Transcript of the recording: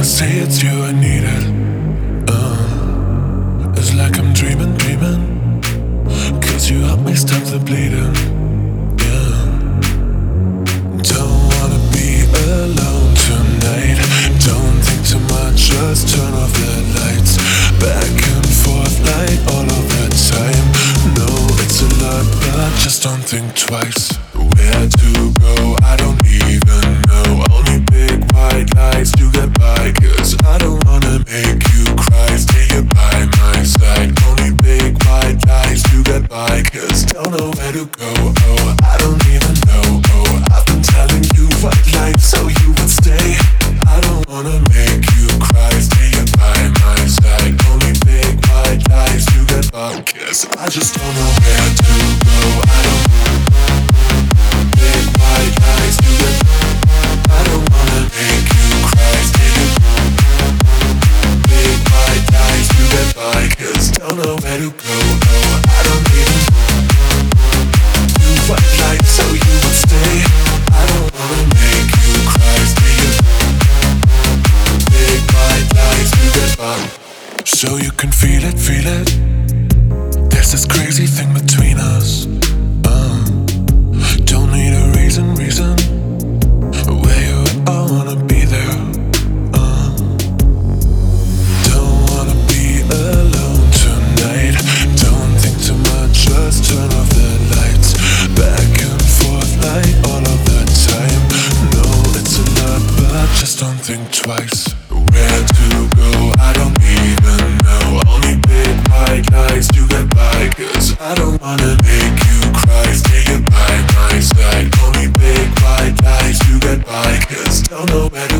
say it's you I need it. It's like I'm dreaming, dreaming. Cause you help me stop the bleeding. Yeah. Don't wanna be alone tonight. Don't think too much, just turn off the lights. Back and forth like all of the time. No, it's a lot, but just don't think twice. Where to go, I don't even know. Only big white lies to get by. Cause I don't wanna make you cry. Stay here by my side. Only big white lies to get by. Cause don't know where to go. Oh, I don't even know. Oh, I've been telling you white lies so you would stay. I don't wanna make you cry. Stay here by my side. Only big white lies to get by. Cause I just don't know where to go. I don't big white lies to get by. I don't wanna make you cry. Stay here. Big white lies to get by. Cause don't know where to go. Oh, I don't even do white lies so you would stay. I don't wanna make you cry. Stay here. Big white lies to get by. So you can feel it, feel it. There's this crazy thing between us. Don't need a reason. Where you at, I wanna be there. Don't wanna be alone tonight. Don't think too much, just turn off the lights. Back and forth like all of the time. No, it's a lot, but just don't think twice. Where to go, I don't even know. Only big white lies to get by. Cause I don't wanna make you cry. Stay here by my side. Only big white lies to get by. Cause don't know where to